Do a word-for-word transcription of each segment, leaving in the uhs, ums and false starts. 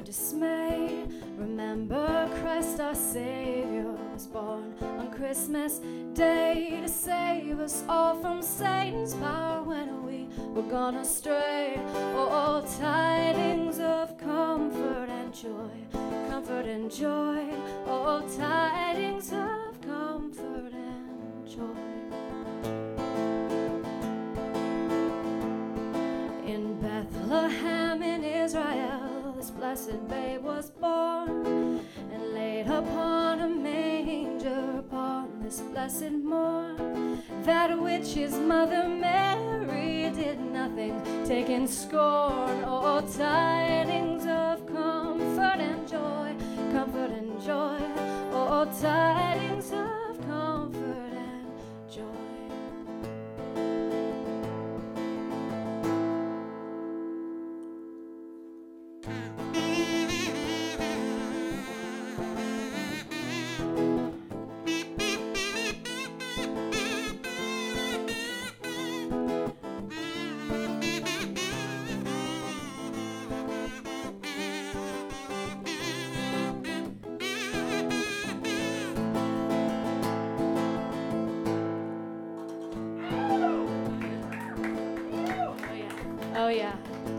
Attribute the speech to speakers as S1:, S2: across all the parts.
S1: dismay. Remember, Christ our Savior was born on Christmas Day to save us all from Satan's power when we were gone astray. Oh, tidings of comfort and joy, comfort and joy. Oh, tidings of comfort and joy. In Bethlehem in Israel, this blessed babe was born, and laid upon a manger upon this blessed morn. That which his mother Mary did nothing, taking scorn. Oh, tidings of comfort and joy, comfort and joy. Oh, tidings of comfort and joy. Oh yeah.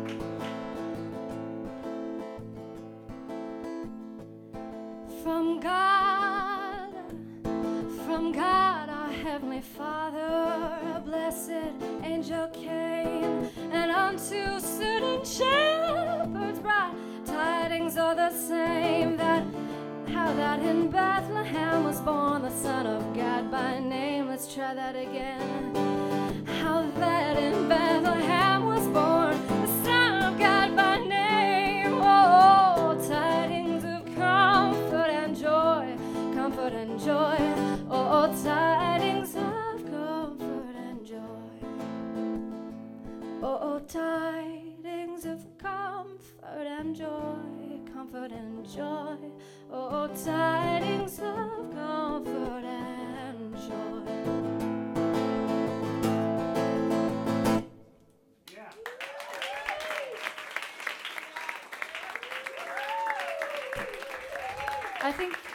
S1: From God, from God our Heavenly Father, a blessed angel came, and unto certain shepherds brought tidings all the same, that how that in Bethlehem was born the Son of God by name. Let's try that again. How that in Bethlehem was born the Son of God by name. Oh, tidings of comfort and joy, comfort and joy. Oh, tidings of comfort and joy. Oh, tidings of comfort and joy, comfort and joy. Oh, tidings of comfort and joy. I think